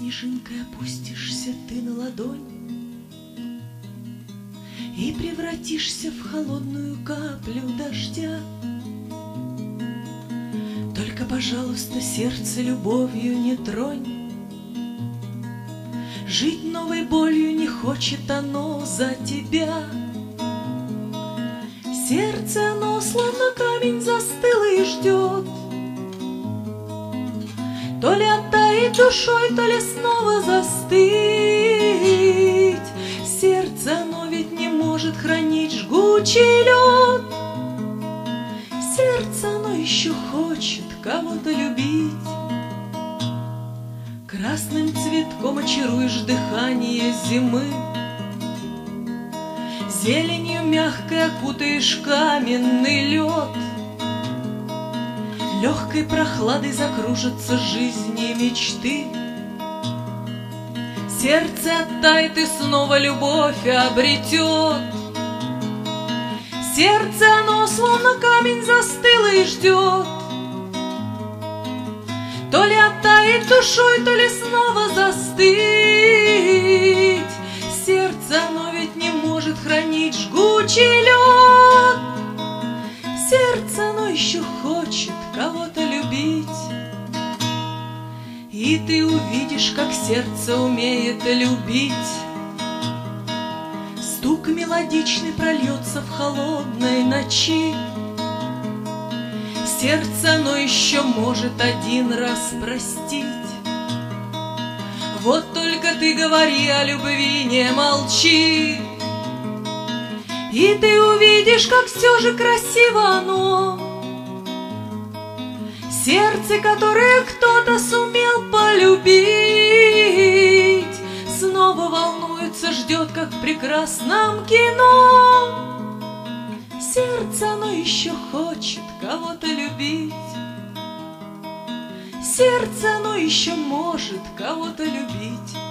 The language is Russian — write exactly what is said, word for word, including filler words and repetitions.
снежинкой опустишься ты на ладонь и превратишься в холодную каплю дождя. Только, пожалуйста, сердце любовью не тронь. Жить новой болью не хочет оно за тебя. Сердце оно словно камень застыло и ждет, то ли оттает душой, то ли снова застыть. Сердце оно ведь не может хранить жгучий лед. Сердце оно еще хочет кого-то любить. Красным цветком очаруешь дыхание зимы, зеленью мягкой окутаешь каменный лед. Легкой прохладой закружатся жизни мечты. Сердце оттает и снова любовь обретет. Сердце оно словно камень застыло и ждет, то ли оттает душой, то ли снова застыть. Сердце оно ведь не может хранить жгучий лед. Сердце оно еще хочет кого-то любить. И ты увидишь, как сердце умеет любить. Стук мелодичный прольется в холодной ночи. Сердце оно еще может один раз простить. Вот только ты говори о любви, не молчи, и ты увидишь, как все же красиво оно. Сердце, которое кто-то сумел полюбить, снова волнуется, ждет, как в прекрасном кино. Сердце оно еще хочет кого-то любить. Сердце оно еще может кого-то любить.